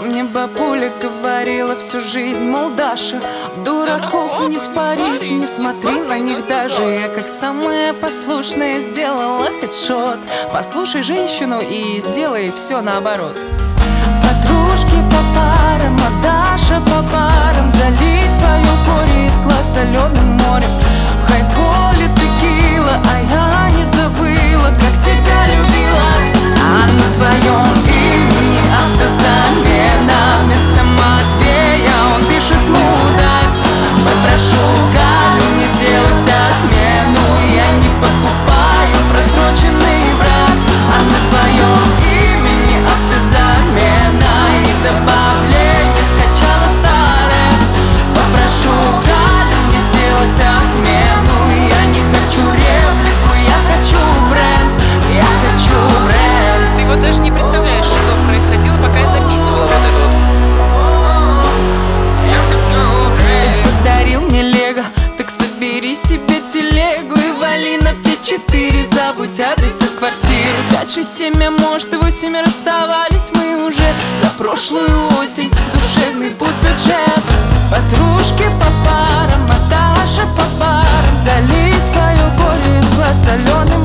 Мне бабуля говорила всю жизнь, мол, Даша, в дураков не впарись, не смотри на них даже. Я как самая послушная сделала хедшот. Послушай женщину и сделай все наоборот. Подружки по парам, а Даша по парам. Залей свое горе из глаз соленым морем. В хайболе текила, а я не забыла, как тебя любила. А на твоем имени автозамена. Вместо Матвея он пишет мудак. Попрошу Галю не сделать отмену. Я не покупаю просроченный брак. А на твоем имени автозамена. И добавление скачала старое. Попрошу Галю не сделать отмену. Я не хочу реплику, я хочу бренд. Я хочу бренд. Ты вот даже не представляешь, что происходило, пока я записывала вот это вот. Я хочу бренд. Ты подарил мне лего, так собери себе телегу и вали на все 4. Забудь адрес от квартиры 5, 6, 7, а может и 8. Расставались мы уже за прошлую осень. Душевный пусть бюджет. Подружки по парам, а Даша по парам. Залить свое горе из глаз соленым